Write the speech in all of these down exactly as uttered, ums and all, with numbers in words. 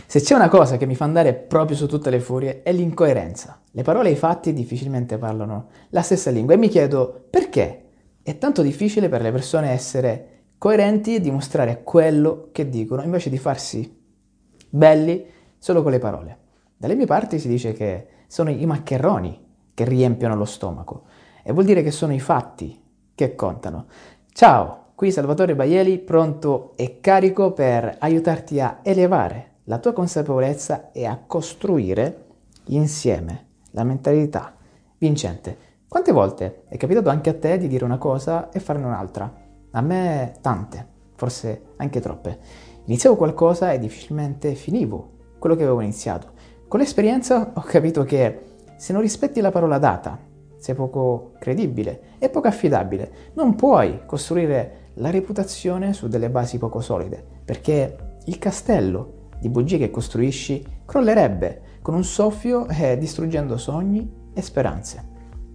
Se c'è una cosa che mi fa andare proprio su tutte le furie è l'incoerenza. Le parole e i fatti difficilmente parlano la stessa lingua e mi chiedo perché è tanto difficile per le persone essere coerenti e dimostrare quello che dicono invece di farsi belli solo con le parole. Dalle mie parti si dice che sono i maccheroni che riempiono lo stomaco e vuol dire che sono i fatti che contano. Ciao, qui Salvatore Baieli, pronto e carico per aiutarti a elevare la tua consapevolezza e a costruire insieme la mentalità vincente. Quante volte è capitato anche a te di dire una cosa e farne un'altra? A me tante, forse anche troppe. Iniziavo qualcosa e difficilmente finivo quello che avevo iniziato. Con l'esperienza ho capito che se non rispetti la parola data, sei poco credibile e poco affidabile. Non puoi costruire la reputazione su delle basi poco solide, perché il castello di bugie che costruisci crollerebbe con un soffio e distruggendo sogni e speranze.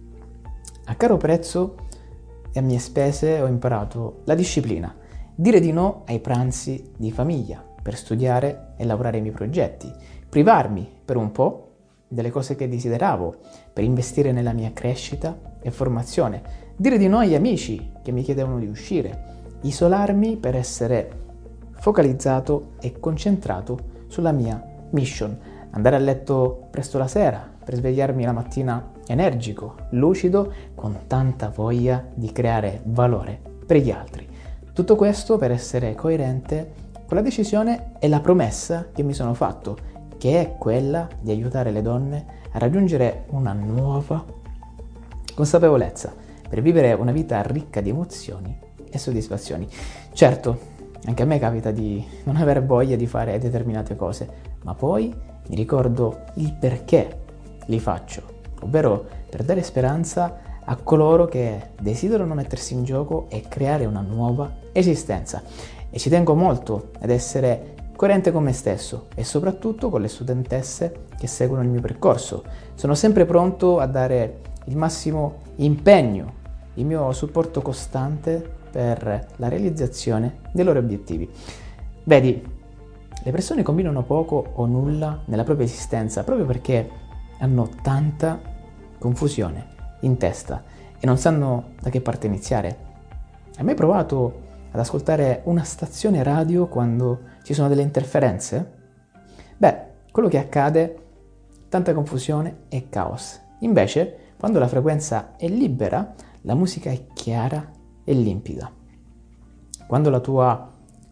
A caro prezzo e a mie spese ho imparato la disciplina, dire di no ai pranzi di famiglia per studiare e lavorare ai miei progetti, privarmi per un po' delle cose che desideravo per investire nella mia crescita e formazione, dire di no agli amici che mi chiedevano di uscire, isolarmi per essere focalizzato e concentrato sulla mia mission, andare a letto presto la sera per svegliarmi la mattina energico, lucido, con tanta voglia di creare valore per gli altri. Tutto questo per essere coerente con la decisione e la promessa che mi sono fatto, che è quella di aiutare le donne a raggiungere una nuova consapevolezza per vivere una vita ricca di emozioni e soddisfazioni. Certo, anche a me capita di non aver voglia di fare determinate cose, ma poi mi ricordo il perché li faccio, ovvero per dare speranza a coloro che desiderano mettersi in gioco e creare una nuova esistenza. E ci tengo molto ad essere coerente con me stesso e soprattutto con le studentesse che seguono il mio percorso. Sono sempre pronto a dare il massimo impegno, il mio supporto costante per la realizzazione dei loro obiettivi. Vedi, le persone combinano poco o nulla nella propria esistenza proprio perché hanno tanta confusione in testa e non sanno da che parte iniziare. Hai mai provato ad ascoltare una stazione radio quando ci sono delle interferenze? Beh, quello che accade, tanta confusione e caos. Invece, quando la frequenza è libera, la musica è chiara e limpida. Quando la tua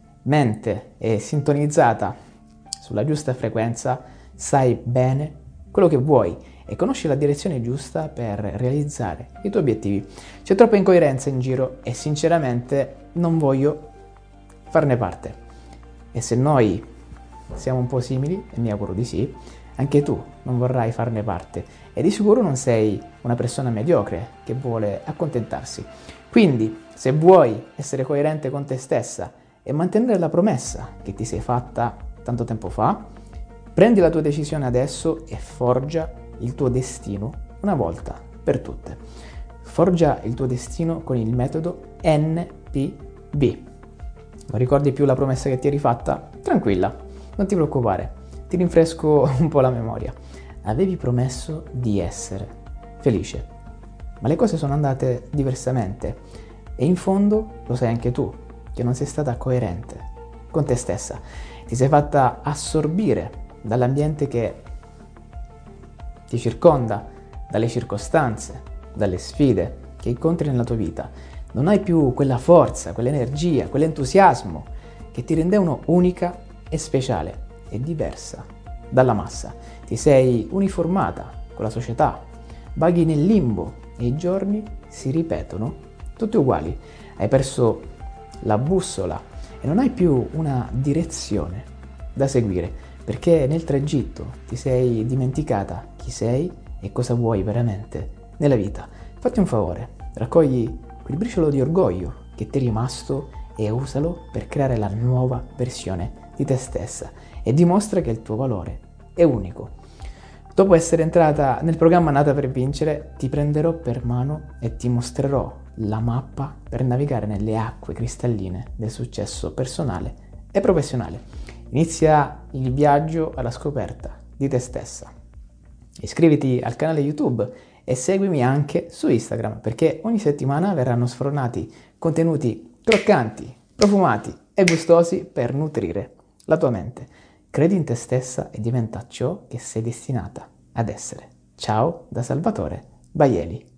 mente è sintonizzata sulla giusta frequenza, sai bene quello che vuoi e conosci la direzione giusta per realizzare i tuoi obiettivi. C'è troppa incoerenza in giro e sinceramente non voglio farne parte. E se noi siamo un po' simili, e mi auguro di sì, anche tu non vorrai farne parte e di sicuro non sei una persona mediocre che vuole accontentarsi. Quindi, se vuoi essere coerente con te stessa e mantenere la promessa che ti sei fatta tanto tempo fa, prendi la tua decisione adesso e forgia il tuo destino una volta per tutte. Forgia il tuo destino con il metodo N P B. Non ricordi più la promessa che ti eri fatta? Tranquilla, non ti preoccupare, ti rinfresco un po' la memoria. Avevi promesso di essere felice, ma le cose sono andate diversamente e in fondo lo sai anche tu, che non sei stata coerente con te stessa. Ti sei fatta assorbire dall'ambiente che ti circonda, dalle circostanze, dalle sfide che incontri nella tua vita. Non hai più quella forza, quell'energia, quell'entusiasmo che ti rendevano unica e speciale e diversa dalla massa. Ti sei uniformata con la società, vaghi nel limbo e i giorni si ripetono tutti uguali. Hai perso la bussola e non hai più una direzione da seguire, perché nel tragitto ti sei dimenticata chi sei e cosa vuoi veramente nella vita. Fatti un favore, raccogli quel briciolo di orgoglio che ti è rimasto e usalo per creare la nuova versione di te stessa e dimostra che il tuo valore è unico. Dopo essere entrata nel programma Nata per Vincere, ti prenderò per mano e ti mostrerò la mappa per navigare nelle acque cristalline del successo personale e professionale. Inizia il viaggio alla scoperta di te stessa. Iscriviti al canale YouTube e seguimi anche su Instagram, perché ogni settimana verranno sfornati contenuti croccanti, profumati e gustosi per nutrire la tua mente. Credi in te stessa e diventa ciò che sei destinata ad essere. Ciao da Salvatore Baieli.